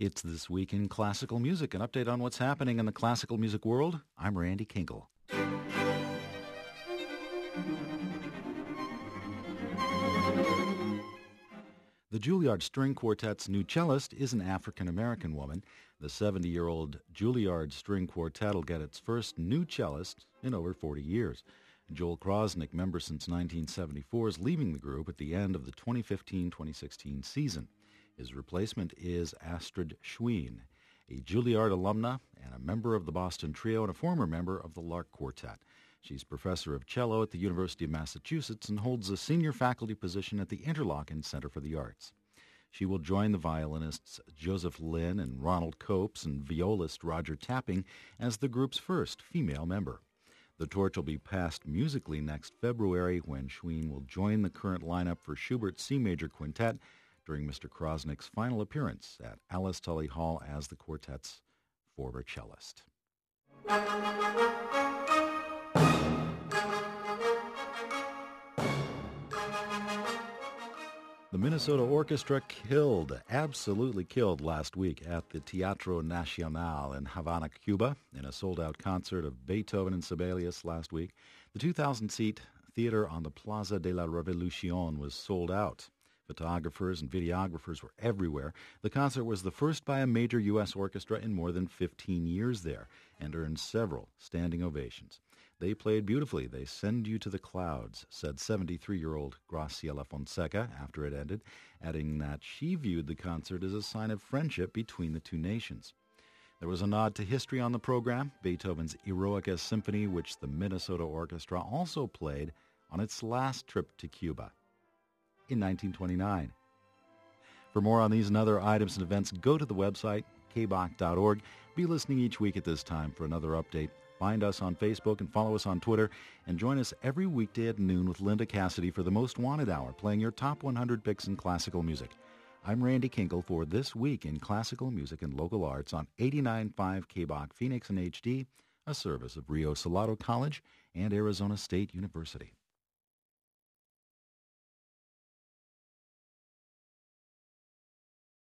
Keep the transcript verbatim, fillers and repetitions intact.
It's This Week in Classical Music, an update on what's happening in the classical music world. I'm Randy Kinkle. The Juilliard String Quartet's new cellist is an African-American woman. The seventy-year-old Juilliard String Quartet will get its first new cellist in over forty years. Joel Krosnick, member since nineteen seventy-four, is leaving the group at the end of the twenty fifteen twenty sixteen season. His replacement is Astrid Schween, a Juilliard alumna and a member of the Boston Trio and a former member of the Lark Quartet. She's professor of cello at the University of Massachusetts and holds a senior faculty position at the Interlochen Center for the Arts. She will join the violinists Joseph Lynn and Ronald Copes and violist Roger Tapping as the group's first female member. The torch will be passed musically next February when Schween will join the current lineup for Schubert's C Major Quintet during Mister Krosnick's final appearance at Alice Tully Hall as the quartet's former cellist. The Minnesota Orchestra killed, absolutely killed last week at the Teatro Nacional in Havana, Cuba, in a sold-out concert of Beethoven and Sibelius last week. The two thousand seat theater on the Plaza de la Revolucion was sold out. Photographers and videographers were everywhere. The concert was the first by a major U S orchestra in more than fifteen years there and earned several standing ovations. They played beautifully. They send you to the clouds, said seventy-three-year-old Graciela Fonseca after it ended, adding that she viewed the concert as a sign of friendship between the two nations. There was a nod to history on the program, Beethoven's Eroica Symphony, which the Minnesota Orchestra also played on its last trip to Cuba in nineteen twenty-nine. For more on these and other items and events, go to the website, k b o c dot org. Be listening each week at this time for another update. Find us on Facebook and follow us on Twitter, and join us every weekday at noon with Linda Cassidy for the Most Wanted Hour, playing your top one hundred picks in classical music. I'm Randy Kinkle for This Week in Classical Music and Local Arts on eighty-nine point five K B O C Phoenix and H D, a service of Rio Salado College and Arizona State University.